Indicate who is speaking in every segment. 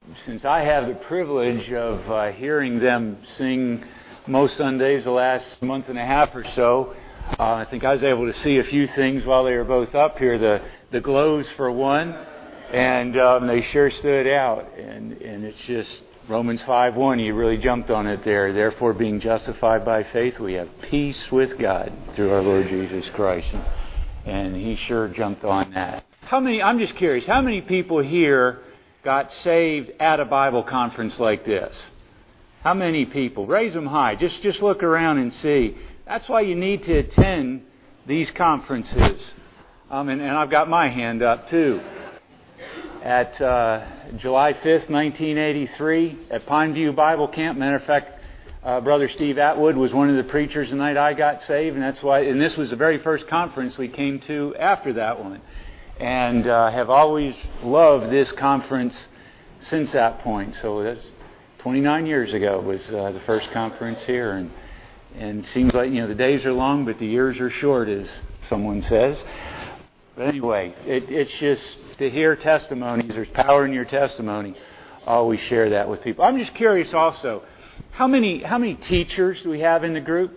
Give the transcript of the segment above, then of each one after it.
Speaker 1: since I have the privilege of hearing them sing most Sundays the last month and a half or so, I think I was able to see a few things while they were both up here. The glows for one, and they sure stood out. And it's just Romans 5:1. You really jumped on it there. Therefore, being justified by faith, we have peace with God through our Lord Jesus Christ. And he sure jumped on that. I'm just curious, how many people here got saved at a Bible conference like this? How many people? Raise them high. Just look around and see. That's why you need to attend these conferences. And I've got my hand up too. At July 5th, 1983, at Pineview Bible Camp. Matter of fact, Brother Steve Atwood was one of the preachers the night I got saved, and that's why. And this was the very first conference we came to after that one, and have always loved this conference since that point. So that's 29 years ago was the first conference here, and it seems like the days are long, but the years are short, as someone says. But anyway, it's just to hear testimonies. There's power in your testimony. Always share that with people. I'm just curious also, how many teachers do we have in the group?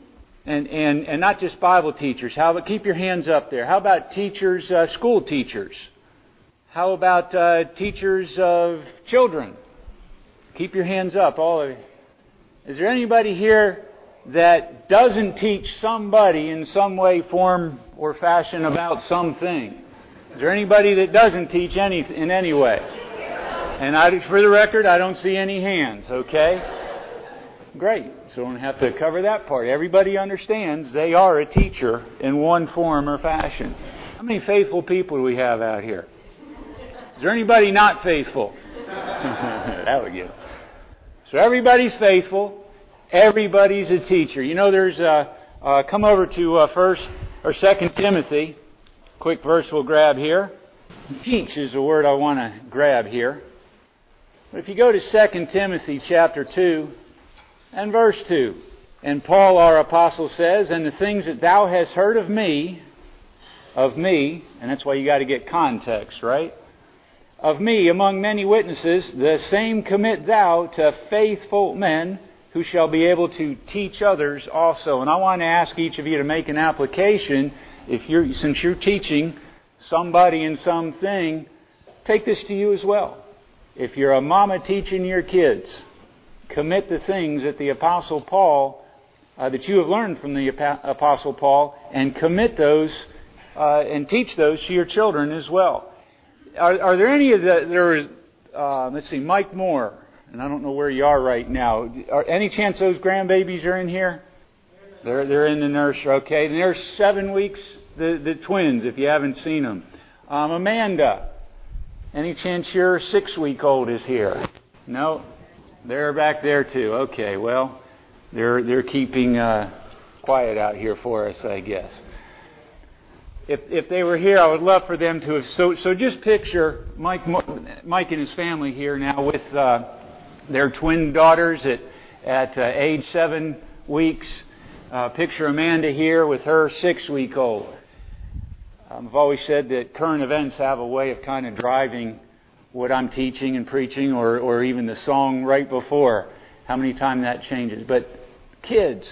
Speaker 1: And not just Bible teachers. How about, keep your hands up there. How about teachers, school teachers? How about teachers of children? Keep your hands up, all of you. Is there anybody here that doesn't teach somebody in some way, form, or fashion about something? Is there anybody that doesn't teach in any way? And for the record, I don't see any hands, okay? Great. So I don't have to cover that part. Everybody understands they are a teacher in one form or fashion. How many faithful people do we have out here? Is there anybody not faithful? That would get it. So everybody's faithful. Everybody's a teacher. There's come over to 1 or 2 Timothy. Quick verse we'll grab here. Teach is the word I want to grab here. But if you go to 2 Timothy chapter 2 and verse 2, and Paul our apostle says, and the things that thou hast heard of me, and that's why you got to get context, right? Of me among many witnesses, the same commit thou to faithful men who shall be able to teach others also. And I want to ask each of you to make an application. Since you're teaching somebody in something, take this to you as well. If you're a mama teaching your kids, commit the things that the Apostle Paul, that you have learned from the Apostle Paul, and commit those and teach those to your children as well. Are there any of let's see, Mike Moore, and I don't know where you are right now. Any chance those grandbabies are in here? They're in the nursery, okay. And they're 7 weeks, the twins, if you haven't seen them. Amanda, any chance your 6-week-old is here? No, they're back there too. Okay, well, they're keeping quiet out here for us, I guess. If they were here, I would love for them to have. So just picture Mike and his family here now with their twin daughters at age 7 weeks. Picture Amanda here with her 6-week-old. I've always said that current events have a way of kind of driving what I'm teaching and preaching, or even the song right before. How many times that changes. But kids,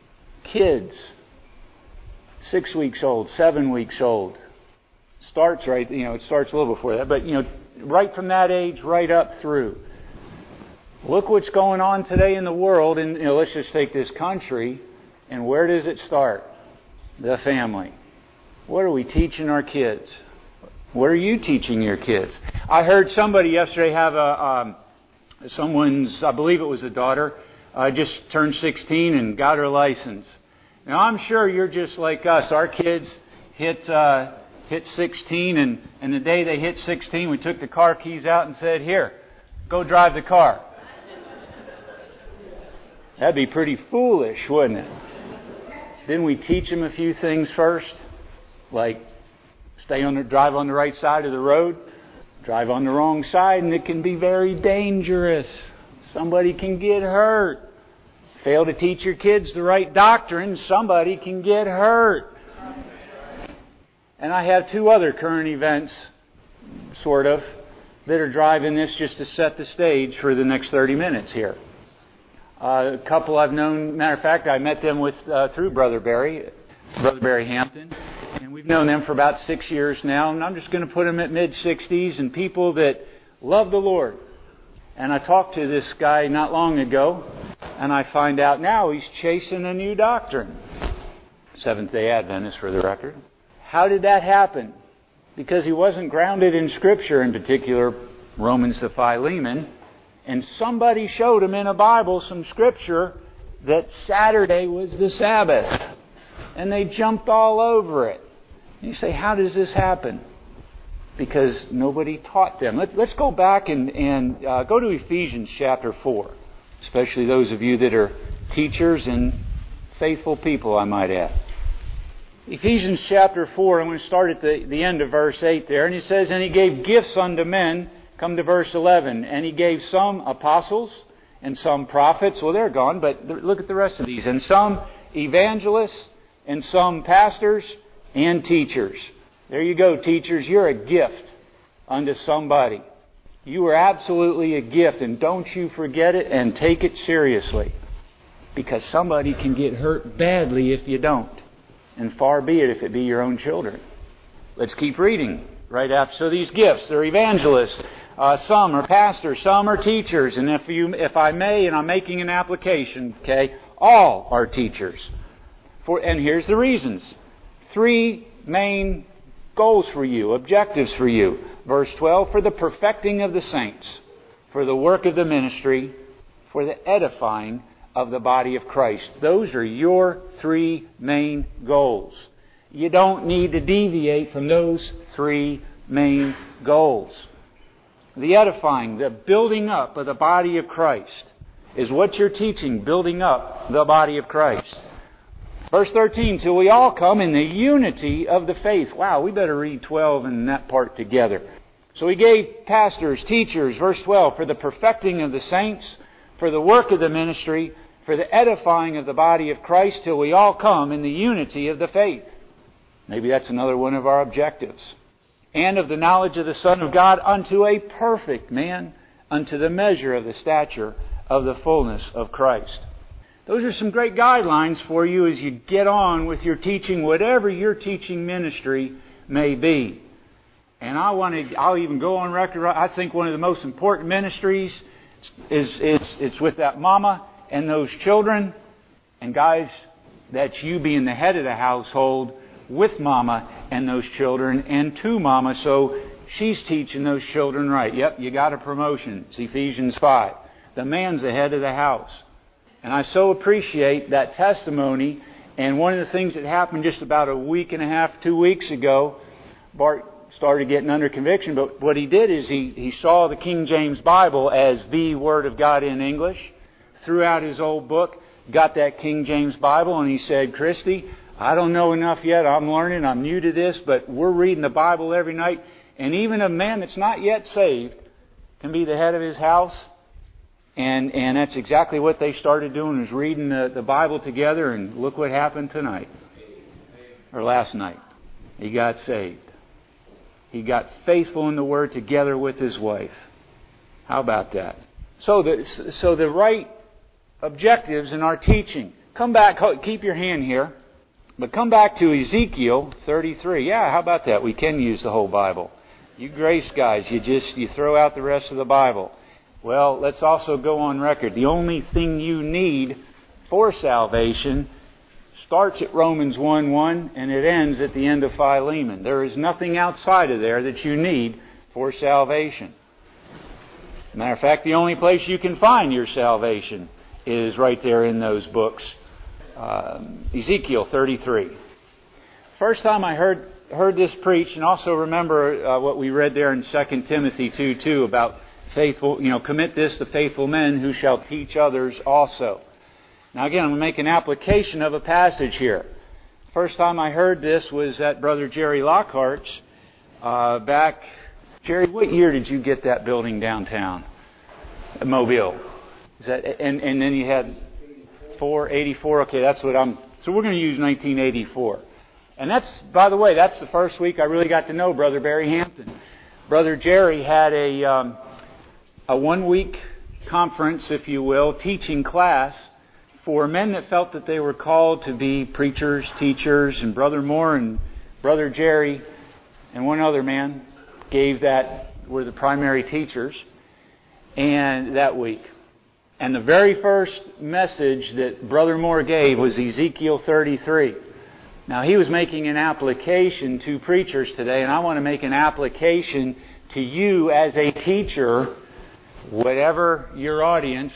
Speaker 1: 6 weeks old, 7 weeks old, starts right. It starts a little before that, but right from that age, right up through. Look what's going on today in the world, and let's just take this country. And where does it start? The family. What are we teaching our kids? What are you teaching your kids? I heard somebody yesterday have I believe it was a daughter, just turned 16 and got her license. Now I'm sure you're just like us. Our kids hit 16, and the day they hit 16, we took the car keys out and said, "Here, go drive the car." That'd be pretty foolish, wouldn't it? Didn't we teach them a few things first? Like drive on the right side of the road, drive on the wrong side, and it can be very dangerous. Somebody can get hurt. Fail to teach your kids the right doctrine, somebody can get hurt. And I have 2 other current events, sort of, that are driving this just to set the stage for the next 30 minutes here. A couple I've known, matter of fact, I met them through Brother Barry Hampton, and we've known them for about 6 years now, and I'm just going to put them at mid-60s, and people that love the Lord. And I talked to this guy not long ago, and I find out now he's chasing a new doctrine. Seventh-day Adventist, for the record. How did that happen? Because he wasn't grounded in Scripture, in particular Romans to Philemon, and somebody showed him in a Bible some Scripture that Saturday was the Sabbath. And they jumped all over it. And you say, how does this happen? Because nobody taught them. Let's go back and go to Ephesians chapter 4. Especially those of you that are teachers and faithful people, I might add. Ephesians chapter 4, I'm going to start at the end of verse 8 there. And he says, and He gave gifts unto men. Come to verse 11. And He gave some apostles and some prophets. Well, they're gone, but look at the rest of these. And some evangelists and some pastors and teachers. There you go, teachers. You're a gift unto somebody. You are absolutely a gift, and don't you forget it and take it seriously. Because somebody can get hurt badly if you don't. And far be it if it be your own children. Let's keep reading right after. So these gifts, they're evangelists. Some are pastors, some are teachers. And if I may, and I'm making an application, okay, all are teachers. And here's the reasons. 3 main goals for you, objectives for you. Verse 12, for the perfecting of the saints, for the work of the ministry, for the edifying of the body of Christ. Those are your 3 main goals. You don't need to deviate from those 3 main goals. The edifying, the building up of the body of Christ is what you're teaching, building up the body of Christ. Verse 13, till we all come in the unity of the faith. Wow, we better read 12 and that part together. So He gave pastors, teachers, verse 12, for the perfecting of the saints, for the work of the ministry, for the edifying of the body of Christ, till we all come in the unity of the faith. Maybe that's another one of our objectives. And of the knowledge of the Son of God unto a perfect man, unto the measure of the stature of the fullness of Christ. Those are some great guidelines for you as you get on with your teaching, whatever your teaching ministry may be. And I'll even go on record. I think one of the most important ministries it's with that mama and those children. And guys, that's you being the head of the household with mama and those children and to mama, so she's teaching those children right. Yep, you got a promotion. It's Ephesians 5. The man's the head of the house. And I so appreciate that testimony. And one of the things that happened just about a week and a half, 2 weeks ago, Bart started getting under conviction. But what he did is he saw the King James Bible as the Word of God in English, threw out his old book, got that King James Bible, and he said, Christy, I don't know enough yet. I'm learning. I'm new to this, but we're reading the Bible every night. And even a man that's not yet saved can be the head of his house. And that's exactly what they started doing, is reading the Bible together. And look what happened tonight. Or last night. He got saved. He got faithful in the Word together with his wife. How about that? So the right objectives in our teaching. Come back. Keep your hand here. But come back to Ezekiel 33. Yeah, how about that? We can use the whole Bible. You grace guys, you throw out the rest of the Bible. Well, let's also go on record. The only thing you need for salvation starts at Romans 1:1 and it ends at the end of Philemon. There is nothing outside of there that you need for salvation. Matter of fact, the only place you can find your salvation is right there in those books. Ezekiel 33. First time I heard this preached, and also remember what we read there in 2 Timothy 2:2 about faithful, commit this to faithful men who shall teach others also. Now again, I'm going to make an application of a passage here. First time I heard this was at Brother Jerry Lockhart's back. Jerry, what year did you get that building downtown? Mobile. Is that, and then you had 84. Okay, that's what so we're going to use 1984. And that's, by the way, that's the first week I really got to know Brother Barry Hampton. Brother Jerry had a 1-week conference, if you will, teaching class for men that felt that they were called to be preachers, teachers, and Brother Moore and Brother Jerry and one other man were the primary teachers and that week. And the very first message that Brother Moore gave was Ezekiel 33. Now, he was making an application to preachers today, and I want to make an application to you as a teacher, whoever your audience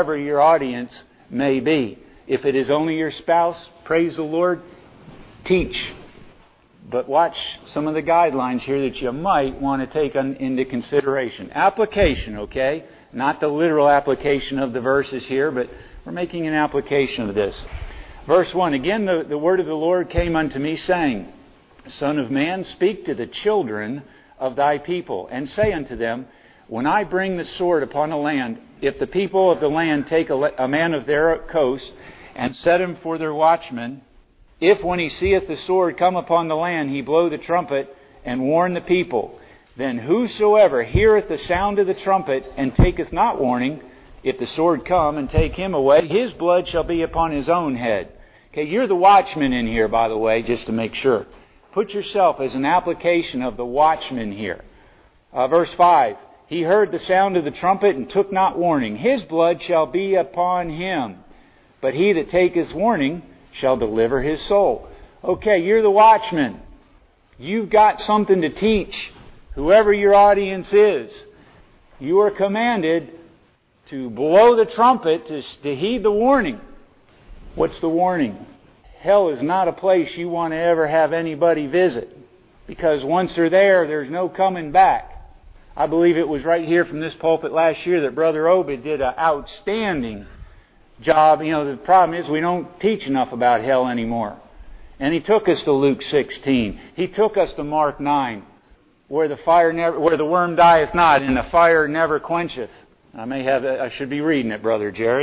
Speaker 1: may be. If it is only your spouse, praise the Lord, teach. But watch some of the guidelines here that you might want to take into consideration. Application, okay? Not the literal application of the verses here, but we're making an application of this. Verse 1, again the word of the Lord came unto me, saying, Son of man, speak to the children of thy people, and say unto them, When I bring the sword upon a land, if the people of the land take a man of their coast, and set him for their watchman, if when he seeth the sword come upon the land, he blow the trumpet, and warn the people, then whosoever heareth the sound of the trumpet, and taketh not warning, if the sword come and take him away, his blood shall be upon his own head. Okay, you're the watchman in here, by the way, just to make sure. Put yourself as an application of the watchman here. Verse 5, He heard the sound of the trumpet and took not warning. His blood shall be upon him. But he that taketh warning shall deliver his soul. Okay, you're the watchman. You've got something to teach whoever your audience is. You are commanded to blow the trumpet, to heed the warning. What's the warning? Hell is not a place you want to ever have anybody visit. Because once they're there, there's no coming back. I believe it was right here from this pulpit last year that Brother Obed did an outstanding job. You know, the problem is we don't teach enough about hell anymore. And he took us to Luke 16. He took us to Mark 9, where the worm dieth not and the fire never quencheth. I should be reading it, Brother Jerry.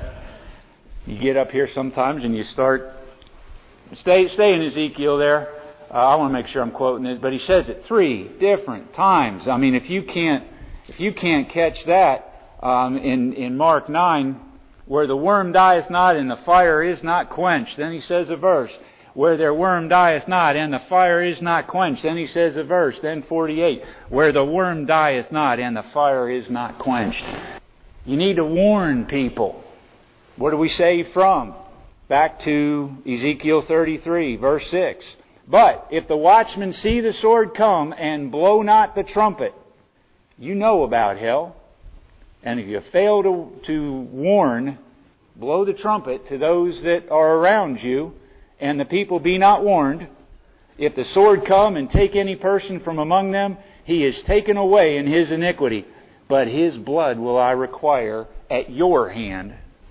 Speaker 1: You get up here sometimes and you start. Stay in Ezekiel there. I want to make sure I'm quoting it, but he says it 3 different times. I mean, if you can't catch that in Mark 9, where the worm dieth not and the fire is not quenched, then he says a verse. Where their worm dieth not and the fire is not quenched, then he says a verse. Then 48, where the worm dieth not and the fire is not quenched. You need to warn people. What do we say from? Back to Ezekiel 33, verse 6. But if the watchman see the sword come and blow not the trumpet, you know about hell. And if you fail to warn, blow the trumpet to those that are around you, and the people be not warned, if the sword come and take any person from among them, he is taken away in his iniquity. But his blood will I require at your hand.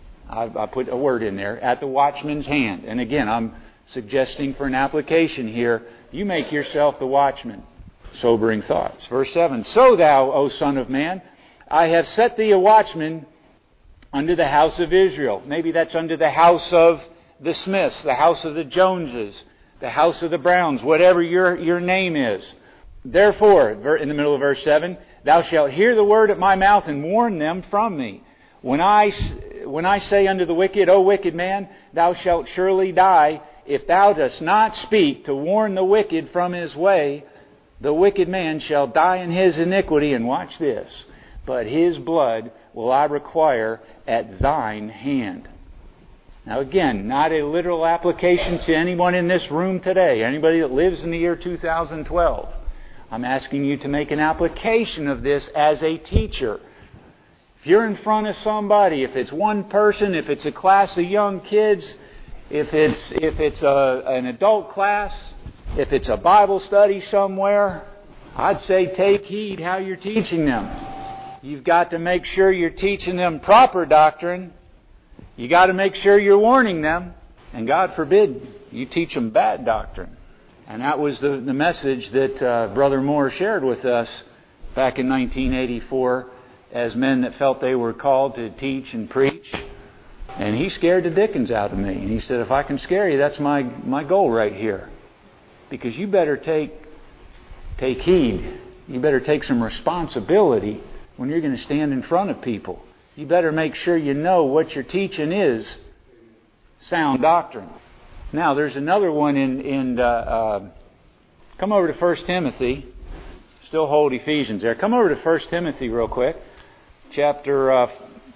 Speaker 1: I put a word in there, at the watchman's hand. And again, I'm suggesting for an application here, you make yourself the watchman. Sobering thoughts. Verse 7, So thou, O son of man, I have set thee a watchman unto the house of Israel. Maybe that's unto the house of the Smiths, the house of the Joneses, the house of the Browns, whatever your name is. Therefore, in the middle of verse 7, thou shalt hear the word at my mouth and warn them from me. When I say unto the wicked, O wicked man, thou shalt surely die, if thou dost not speak to warn the wicked from his way, the wicked man shall die in his iniquity. And watch this, but his blood will I require at thine hand. Now again, not a literal application to anyone in this room today, anybody that lives in the year 2012. I'm asking you to make an application of this as a teacher. If you're in front of somebody, if it's one person, if it's a class of young kids, if it's an adult class, if it's a Bible study somewhere, I'd say take heed how you're teaching them. You've got to make sure you're teaching them proper doctrine. You got to make sure you're warning them. And God forbid you teach them bad doctrine. And that was the message that Brother Moore shared with us back in 1984 as men that felt they were called to teach and preach. And he scared the dickens out of me. And he said, if I can scare you, that's my goal right here. Because you better take heed You better take some responsibility when you're going to stand in front of people. You better make sure you know what you're teaching is sound doctrine. Now, there's another one come over to 1 Timothy. Still hold Ephesians there. Come over to 1 Timothy real quick. Chapter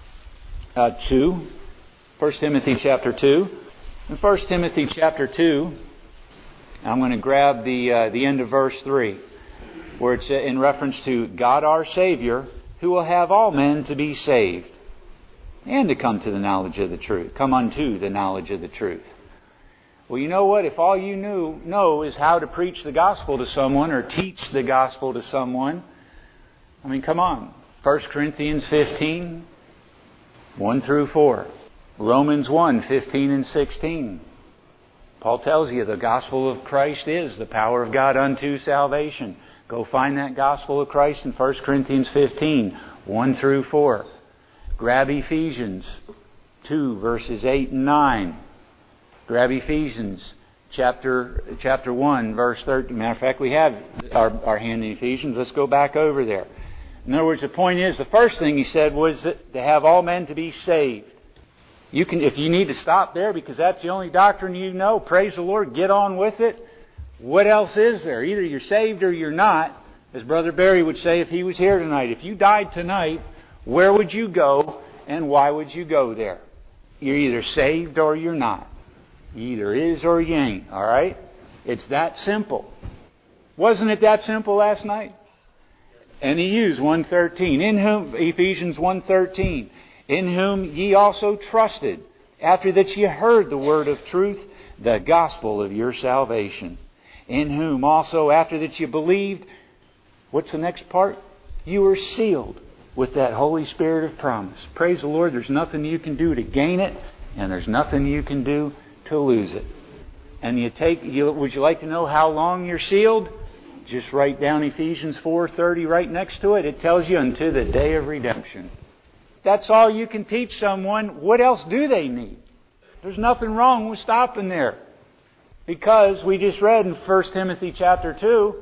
Speaker 1: 2. 1 Timothy chapter 2. In 1 Timothy chapter 2, I'm going to grab the end of verse 3, where it's in reference to God our Savior, who will have all men to be saved and to come to the knowledge of the truth. Come unto the knowledge of the truth. Well, you know what? If all you know is how to preach the gospel to someone or teach the gospel to someone, I mean, come on. 1 Corinthians 15, 1 through 4. Romans 1, 15 and 16. Paul tells you the gospel of Christ is the power of God unto salvation. Go find that gospel of Christ in 1 Corinthians 15, 1 through 4. Grab Ephesians 2, verses 8 and 9. Grab Ephesians chapter 1, verse 13. Matter of fact, we have our hand in Ephesians. Let's go back over there. In other words, the point is, the first thing he said was that to have all men to be saved. You can, if you need to stop there because that's the only doctrine you know, praise the Lord, get on with it. What else is there? Either you're saved or you're not. As Brother Barry would say if he was here tonight. If you died tonight, where would you go and why would you go there? You're either saved or you're not. You either is or you ain't. All right? It's that simple. Wasn't it that simple last night? And he used 1:13. In whom, Ephesians 1:13. In whom ye also trusted, after that ye heard the word of truth, the gospel of your salvation. In whom also, after that ye believed, what's the next part? You were sealed with that Holy Spirit of promise. Praise the Lord, there's nothing you can do to gain it, and there's nothing you can do to lose it. And would you like to know how long you're sealed? Just write down Ephesians 4:30 right next to it. It tells you unto the day of redemption. That's all you can teach someone. What else do they need? There's nothing wrong with stopping there. Because we just read in 1 Timothy chapter 2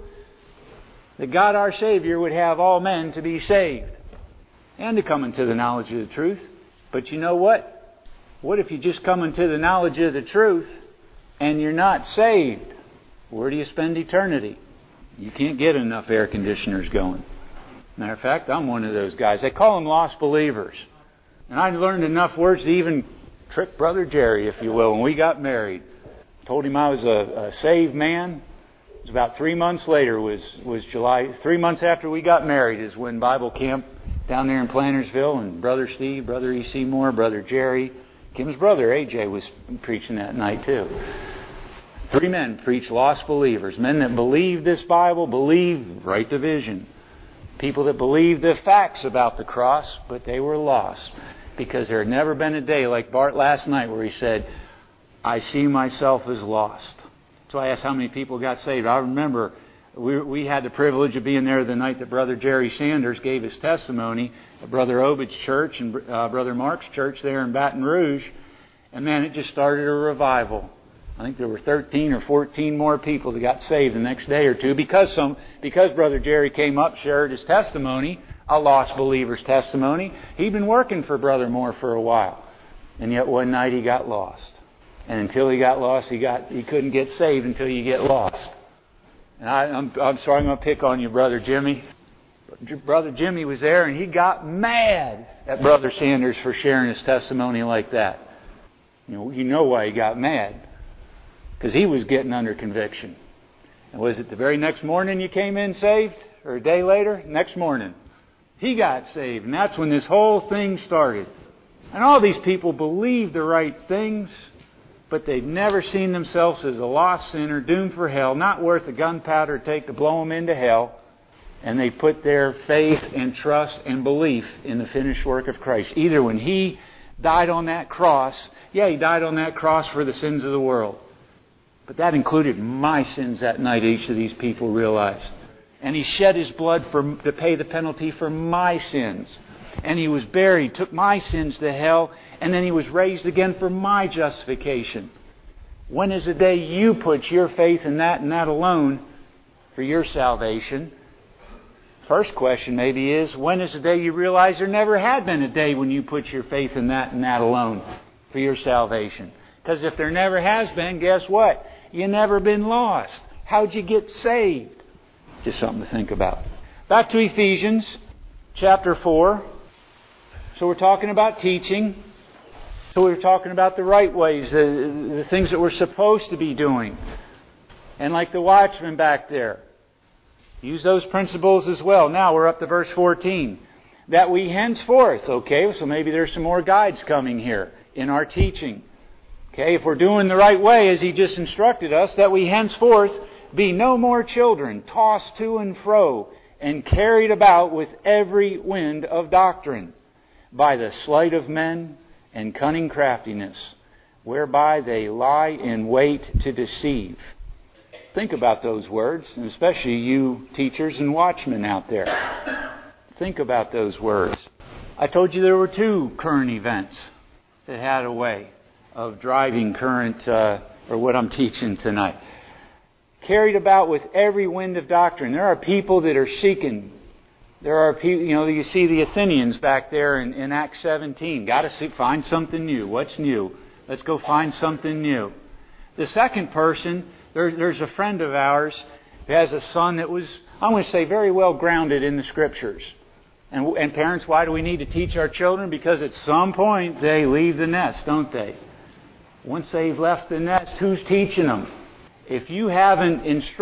Speaker 1: that God our Savior would have all men to be saved and to come into the knowledge of the truth. But you know what? What if you just come into the knowledge of the truth and you're not saved? Where do you spend eternity? You can't get enough air conditioners going. Matter of fact, I'm one of those guys. They call them lost believers. And I learned enough words to even trick Brother Jerry, if you will, when we got married. Told him I was a saved man. It was about 3 months later, was July. 3 months after we got married is when Bible camp down there in Plantersville, and Brother Steve, Brother E.C. Moore, Brother Jerry, Kim's brother A.J. was preaching that night too. 3 men preached lost believers. Men that believed this Bible, believed right division. People that believed the facts about the cross, but they were lost. Because there had never been a day like Bart last night where he said, I see myself as lost. So I asked how many people got saved. I remember we had the privilege of being there the night that Brother Jerry Sanders gave his testimony at Brother Obed's church and Brother Mark's church there in Baton Rouge. And man, it just started a revival. I think there were 13 or 14 more people that got saved the next day or two because Brother Jerry came up, shared his testimony, a lost believer's testimony. He'd been working for Brother Moore for a while. And yet one night he got lost. And until he got lost, he couldn't get saved until you get lost. And I'm sorry, I'm going to pick on you, Brother Jimmy. Brother Jimmy was there and he got mad at Brother Sanders for sharing his testimony like that. You know why he got mad. Because he was getting under conviction. And was it the very next morning you came in saved? Or a day later? Next morning. He got saved. And that's when this whole thing started. And all these people believed the right things, but they'd never seen themselves as a lost sinner, doomed for hell, not worth the gunpowder it take to blow them into hell. And they put their faith and trust and belief in the finished work of Christ. Either when He died on that cross, He died on that cross for the sins of the world. But that included my sins that night, each of these people realized. And He shed His blood to pay the penalty for my sins. And He was buried, took my sins to hell, and then He was raised again for my justification. When is the day you put your faith in that and that alone for your salvation? First question maybe is, when is the day you realize there never had been a day when you put your faith in that and that alone for your salvation? Because if there never has been, guess what? You never been lost. How'd you get saved? Just something to think about. Back to Ephesians chapter 4. So we're talking about teaching. So we're talking about the right ways, the things that we're supposed to be doing. And like the watchman back there, use those principles as well. Now we're up to verse 14. That we henceforth, okay, so maybe there's some more guides coming here in our teaching. Okay, if we're doing the right way as He just instructed us, that we henceforth be no more children, tossed to and fro, and carried about with every wind of doctrine, by the sleight of men and cunning craftiness, whereby they lie in wait to deceive. Think about those words, and especially you teachers and watchmen out there. Think about those words. I told you there were two current events that had a way of driving current, or what I'm teaching tonight. Carried about with every wind of doctrine. There are people that are seeking. There are people, you see the Athenians back there in Acts 17. Got to find something new. What's new? Let's go find something new. The second person, there's a friend of ours who has a son that was, I'm going to say, very well grounded in the Scriptures. And parents, why do we need to teach our children? Because at some point they leave the nest, don't they? Once they've left the nest, who's teaching them? If you haven't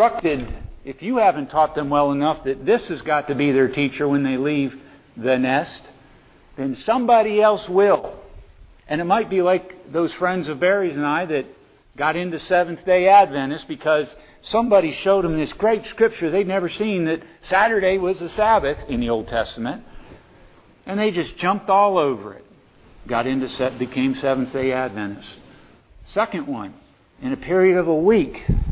Speaker 1: if you haven't taught them well enough that this has got to be their teacher when they leave the nest, then somebody else will. And it might be like those friends of Barry's and I that got into Seventh-day Adventists because somebody showed them this great scripture they'd never seen, that Saturday was the Sabbath in the Old Testament. And they just jumped all over it. Became Seventh-day Adventists. Second one, in a period of a week,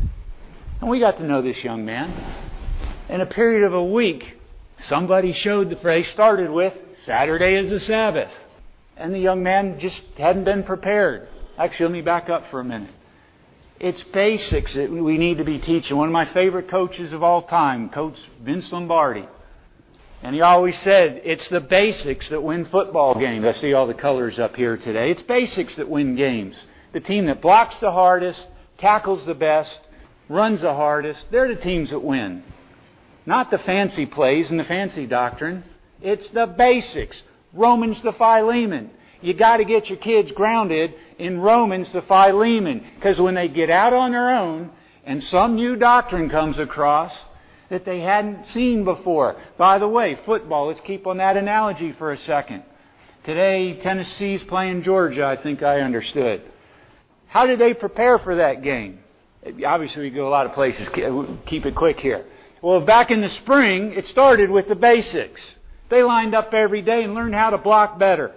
Speaker 1: and we got to know this young man. In a period of a week, somebody showed the phrase, started with, Saturday is the Sabbath. And the young man just hadn't been prepared. Actually, let me back up for a minute. It's basics that we need to be teaching. One of my favorite coaches of all time, Coach Vince Lombardi. And he always said, it's the basics that win football games. I see all the colors up here today. It's basics that win games. The team that blocks the hardest, tackles the best, runs the hardest, they're the teams that win. Not the fancy plays and the fancy doctrine. It's the basics. Romans to Philemon. You got to get your kids grounded in Romans to Philemon. Because when they get out on their own and some new doctrine comes across that they hadn't seen before. By the way, football, let's keep on that analogy for a second. Today, Tennessee's playing Georgia, I think I understood. How did they prepare for that game? Obviously, we go a lot of places. Keep it quick here. Well, back in the spring, it started with the basics. They lined up every day and learned how to block better.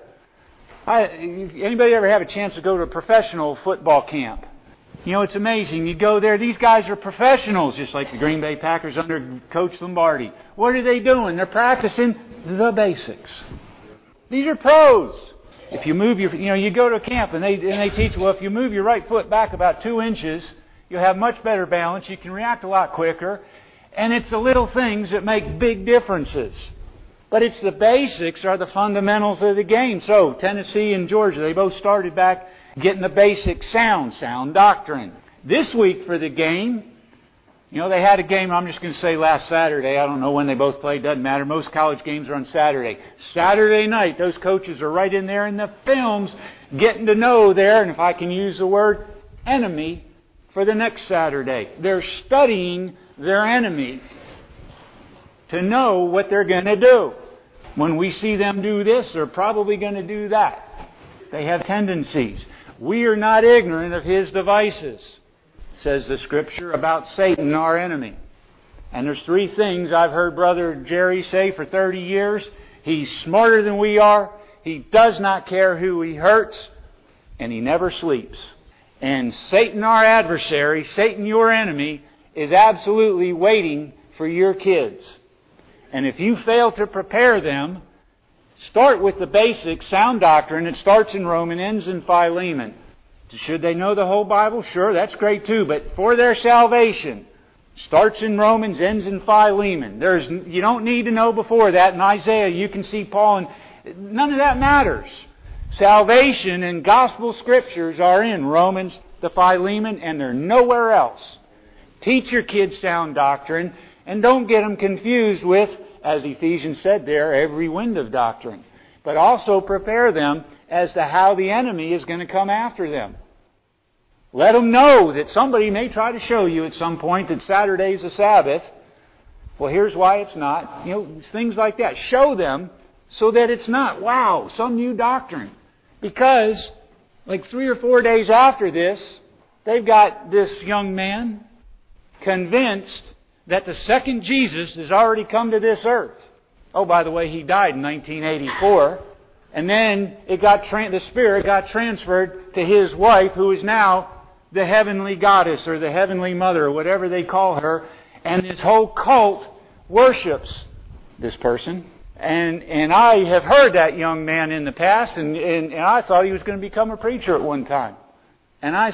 Speaker 1: Anybody ever have a chance to go to a professional football camp? It's amazing. You go there, these guys are professionals, just like the Green Bay Packers under Coach Lombardi. What are they doing? They're practicing the basics. These are pros. If you move you go to a camp and they teach, well, if you move your right foot back about 2 inches, you'll have much better balance. You can react a lot quicker. And it's the little things that make big differences. But it's the basics are the fundamentals of the game. So Tennessee and Georgia, they both started back getting the basic sound doctrine. This week for the game, they had a game, I'm just going to say last Saturday. I don't know when they both played, doesn't matter. Most college games are on Saturday. Saturday night, those coaches are right in there in the films, getting to know their, and if I can use the word, enemy for the next Saturday. They're studying their enemy to know what they're going to do. When we see them do this, they're probably going to do that. They have tendencies. We are not ignorant of his devices, says the Scripture about Satan, our enemy. And there's 3 things I've heard Brother Jerry say for 30 years. He's smarter than we are. He does not care who he hurts. And he never sleeps. And Satan, our adversary, Satan, your enemy, is absolutely waiting for your kids. And if you fail to prepare them, start with the basic sound doctrine. It starts in Romans, ends in Philemon. Should they know the whole Bible? Sure, that's great too. But for their salvation, Starts in Romans, ends in Philemon. You don't need to know before that. In Isaiah, you can see Paul, and none of that matters. Salvation and gospel scriptures are in Romans to Philemon, and they're nowhere else. Teach your kids sound doctrine, and don't get them confused with, as Ephesians said there, every wind of doctrine. But also prepare them as to how the enemy is going to come after them. Let them know that somebody may try to show you at some point that Saturday's a Sabbath. Well, here's why it's not. Things like that. Show them so that it's not, wow, some new doctrine. Because, like 3 or 4 days after this, they've got this young man convinced that the second Jesus has already come to this earth. Oh, by the way, he died in 1984. And then the Spirit got transferred to his wife, who is now the heavenly goddess or the heavenly mother or whatever they call her. And this whole cult worships this person. And I have heard that young man in the past, and I thought he was going to become a preacher at one time. And I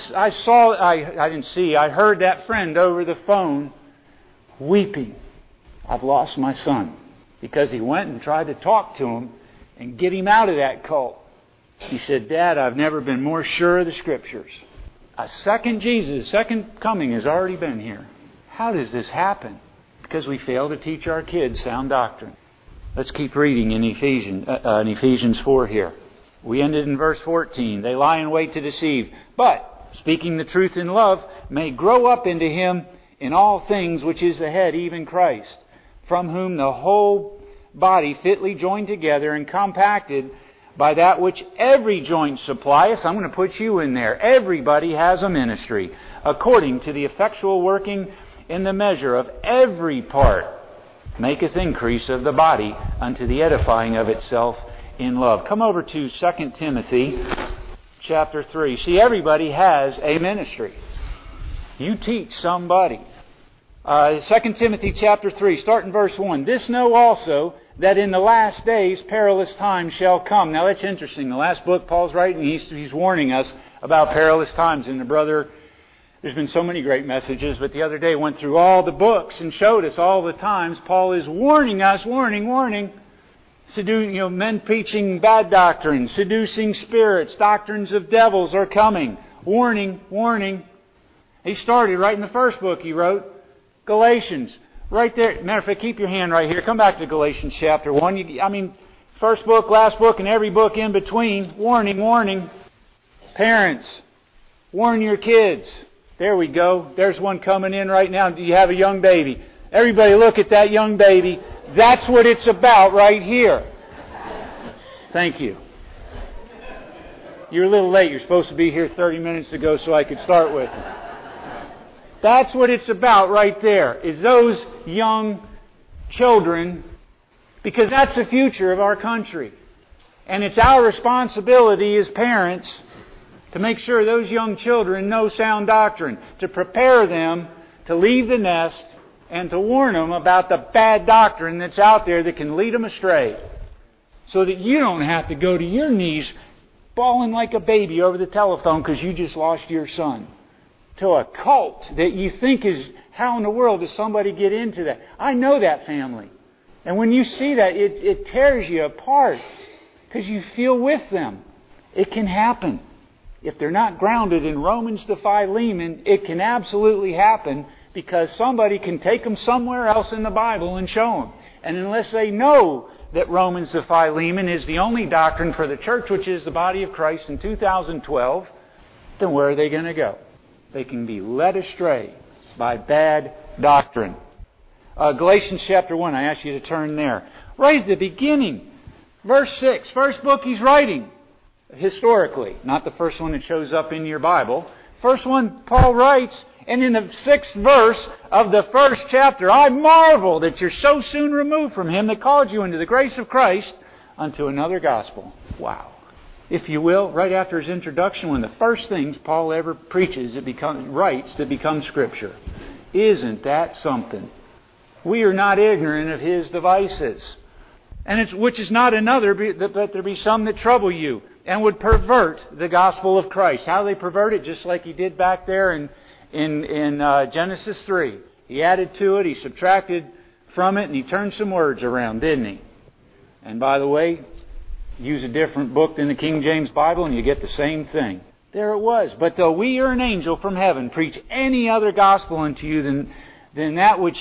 Speaker 1: heard that friend over the phone weeping. I've lost my son. Because he went and tried to talk to him and get him out of that cult. He said, Dad, I've never been more sure of the Scriptures. A second Jesus, second coming has already been here. How does this happen? Because we fail to teach our kids sound doctrine. Let's keep reading in Ephesians 4 here. We ended in verse 14. They lie in wait to deceive, but, speaking the truth in love, may grow up into Him in all things, which is the head, even Christ, from whom the whole body fitly joined together and compacted by that which every joint supplieth. I'm going to put you in there. Everybody has a ministry, according to the effectual working in the measure of every part, maketh increase of the body unto the edifying of itself in love. Come over to 2 Timothy chapter 3. See, everybody has a ministry. You teach somebody. 2 Timothy chapter 3, start in verse 1. This know also, that in the last days perilous times shall come. Now that's interesting. The last book Paul's writing, he's warning us about perilous times. And there's been so many great messages, but the other day went through all the books and showed us all the times Paul is warning us, warning. Men preaching bad doctrine, seducing spirits, doctrines of devils are coming. Warning. He started right in the first book he wrote, Galatians. Right there. Matter of fact, keep your hand right here. Come back to Galatians chapter 1. First book, last book, and every book in between. Warning. Parents, warn your kids. There we go. There's one coming in right now. Do you have a young baby? Everybody look at that young baby. That's what it's about right here. Thank you. You're a little late. You're supposed to be here 30 minutes ago so I could start with you. That's what it's about right there, is those young children, because that's the future of our country. And it's our responsibility as parents to make sure those young children know sound doctrine, to prepare them to leave the nest and to warn them about the bad doctrine that's out there that can lead them astray. So that you don't have to go to your knees bawling like a baby over the telephone because you just lost your son. To a cult that you think is, how in the world does somebody get into that? I know that family. And when you see that, it tears you apart because you feel with them. It can happen. If they're not grounded in Romans to Philemon, it can absolutely happen because somebody can take them somewhere else in the Bible and show them. And unless they know that Romans to Philemon is the only doctrine for the church, which is the body of Christ in 2012, then where are they going to go? They can be led astray by bad doctrine. Galatians chapter 1, I ask you to turn there. Right at the beginning, verse 6, first book he's writing, historically, not the first one that shows up in your Bible. First one Paul writes, and in the 6th verse of the first chapter, I marvel that you're so soon removed from Him that called you into the grace of Christ unto another gospel. Wow. If you will, right after his introduction, one of the first things Paul ever preaches, writes that becomes Scripture. Isn't that something? We are not ignorant of His devices. And which is not another, but there be some that trouble you and would pervert the gospel of Christ. How they pervert it? Just like He did back there in Genesis 3. He added to it, He subtracted from it, and He turned some words around, didn't He? And by the way, use a different book than the King James Bible and you get the same thing. There it was. But though we or an angel from heaven preach any other gospel unto you than that which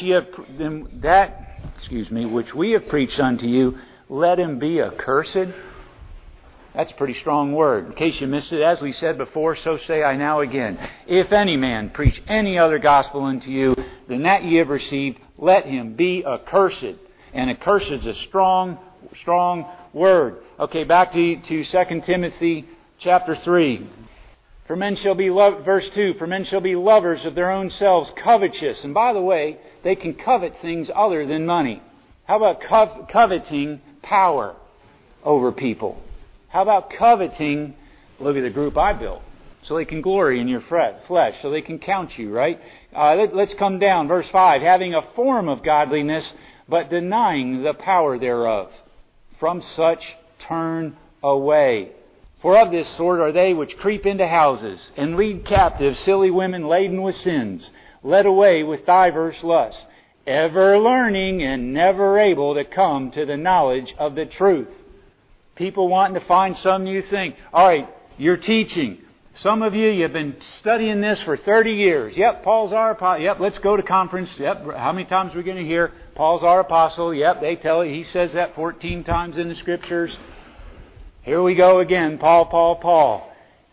Speaker 1: which we have preached unto you, let him be accursed. That's a pretty strong word. In case you missed it, as we said before, so say I now again. If any man preach any other gospel unto you than that ye have received, let him be accursed. And accursed is a strong word. Okay, back to 2 Timothy chapter 3. For men shall be verse 2, for men shall be lovers of their own selves, covetous. And by the way, they can covet things other than money. How about coveting power over people? How about coveting, look at the group I built, so they can glory in your flesh, so they can count you, right? Let's come down. Verse 5, having a form of godliness, but denying the power thereof. From such turn away. For of this sort are they which creep into houses, and lead captive silly women laden with sins, led away with divers lusts, ever learning and never able to come to the knowledge of the truth. People wanting to find some new thing. All right, you're teaching. Some of you've been studying this for 30 years. Yep, Paul's our apostle. Yep, let's go to conference. Yep, how many times are we going to hear Paul's our apostle? Yep, they tell you. He says that 14 times in the Scriptures. Here we go again. Paul.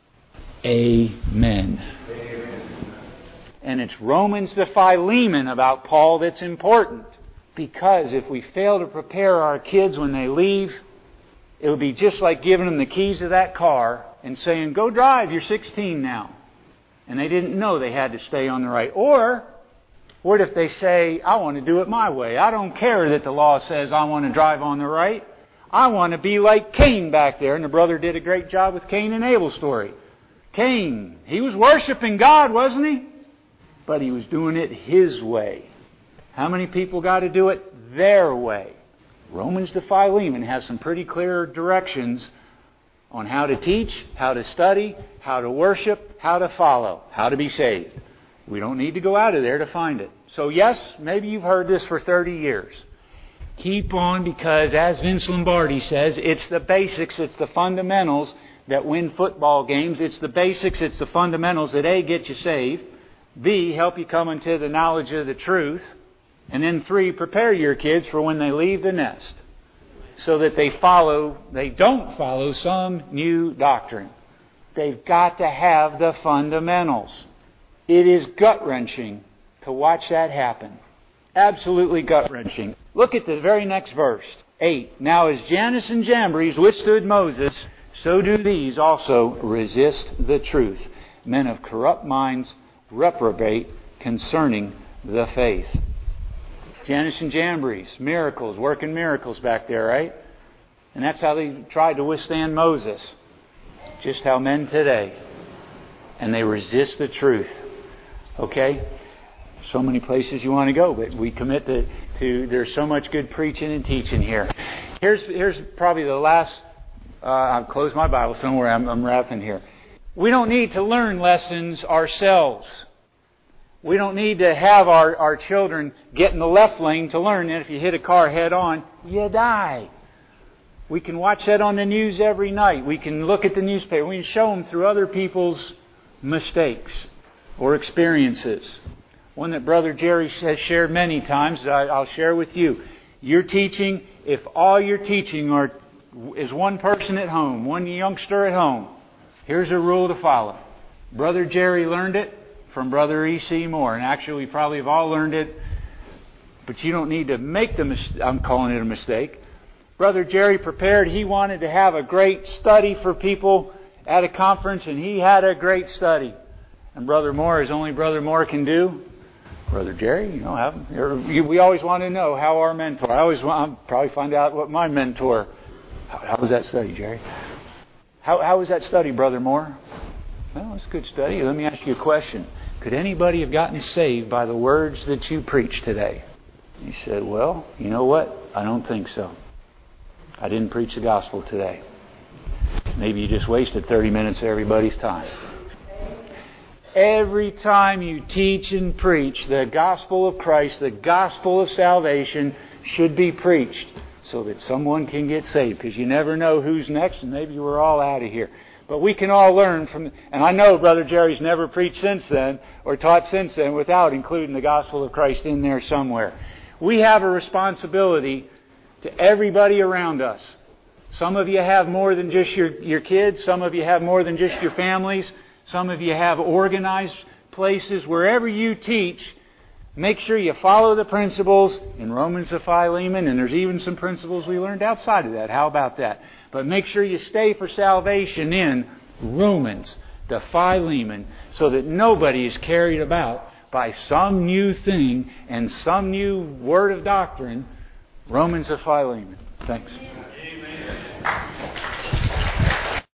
Speaker 1: Amen. And it's Romans to Philemon about Paul that's important. Because if we fail to prepare our kids when they leave, it would be just like giving them the keys to that car and saying, go drive, you're 16 now. And they didn't know they had to stay on the right. Or, what if they say, I want to do it my way. I don't care that the law says I want to drive on the right. I want to be like Cain back there. And the brother did a great job with Cain and Abel's story. Cain, he was worshiping God, wasn't he? But he was doing it his way. How many people got to do it their way? Romans to Philemon has some pretty clear directions on how to teach, how to study, how to worship, how to follow, how to be saved. We don't need to go out of there to find it. So yes, maybe you've heard this for 30 years. Keep on, because as Vince Lombardi says, it's the basics, it's the fundamentals that win football games. It's the basics, it's the fundamentals that A, get you saved, B, help you come into the knowledge of the truth, and then 3, prepare your kids for when they leave the nest, so that they don't follow some new doctrine. They've got to have the fundamentals. It is gut-wrenching to watch that happen. Absolutely gut-wrenching. Look at the very next verse, 8. Now as Jannes and Jambres withstood Moses, so do these also resist the truth. Men of corrupt minds reprobate concerning the faith. Jannes and Jambres, miracles, working miracles back there, right? And that's how they tried to withstand Moses. Just how men today. And they resist the truth. Okay? So many places you want to go, but we commit to there's so much good preaching and teaching here. Here's probably the last, I've closed my Bible somewhere, I'm wrapping here. We don't need to learn lessons ourselves. We don't need to have our children get in the left lane to learn that if you hit a car head on, you die. We can watch that on the news every night. We can look at the newspaper. We can show them through other people's mistakes or experiences. One that Brother Jerry has shared many times, I'll share with you. You're teaching, if all you're teaching is one person at home, one youngster at home, here's a rule to follow. Brother Jerry learned it from Brother E.C. Moore. And actually, we probably have all learned it, but you don't need to make the mistake. I'm calling it a mistake. Brother Jerry prepared. He wanted to have a great study for people at a conference, and he had a great study. And Brother Moore, as only Brother Moore can do, Brother Jerry, we always want to know how our mentor. I'll probably find out what my mentor. How was that study, Jerry? How was that study, Brother Moore? Well, it's a good study. Let me ask you a question. Could anybody have gotten saved by the words that you preached today? He said, well, you know what? I don't think so. I didn't preach the gospel today. Maybe you just wasted 30 minutes of everybody's time. Every time you teach and preach, the gospel of Christ, the gospel of salvation should be preached so that someone can get saved. Because you never know who's next, and maybe we're all out of here. But we can all learn from... And I know Brother Jerry's never preached since then, or taught since then, without including the gospel of Christ in there somewhere. We have a responsibility to everybody around us. Some of you have more than just your kids. Some of you have more than just your families. Some of you have organized places. Wherever you teach, make sure you follow the principles in Romans of Philemon, and there's even some principles we learned outside of that. How about that? But make sure you stay for salvation in Romans, the Philemon, so that nobody is carried about by some new thing and some new word of doctrine. Romans of Philemon. Thanks.